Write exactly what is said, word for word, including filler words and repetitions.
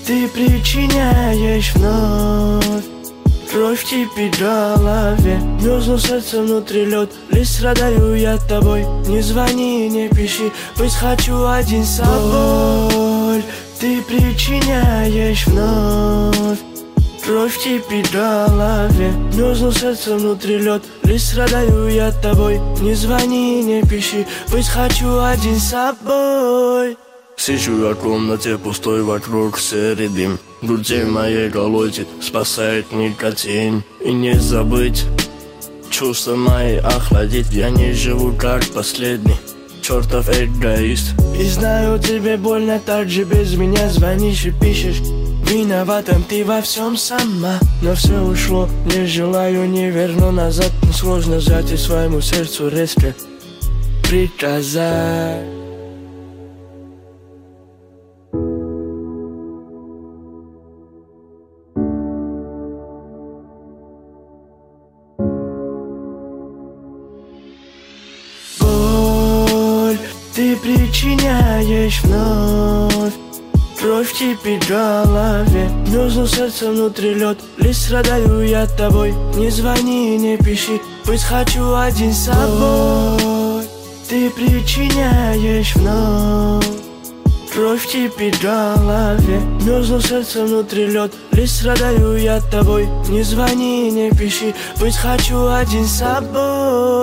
ты причиняешь вновь. Кровь кипит в голове, мерзну сердце внутри лед. Лишь страдаю я тобой, не звони, не пиши, пусть хочу один с собой. Ты причиняешь вновь. Кровь кипит в голове, мерзну сердце внутри лед. Лишь страдаю я тобой, не звони, не пиши, пусть хочу один с собой. Сижу я в комнате пустой, вокруг серый дым. Груди моей колотит, спасает никотин. И не забыть чувства мои охладить. Я не живу как последний чертов эгоист. И знаю, тебе больно, так же без меня звонишь и пишешь. Виноватым ты во всем сама. Но все ушло, не желаю, не верну назад. Но сложно сжать и своему сердцу резко приказать. Ты причиняешь вновь. Кровь кипит в голове, мерзну сердце внутри лед. Лишь страдаю я тобой, не звони, не пиши, пусть хочу один с собой. Ты причиняешь вновь. Кровь кипит в голове, мерзну сердце внутри лед. Лишь страдаю я тобой, не звони, не пиши, пусть хочу один с собой.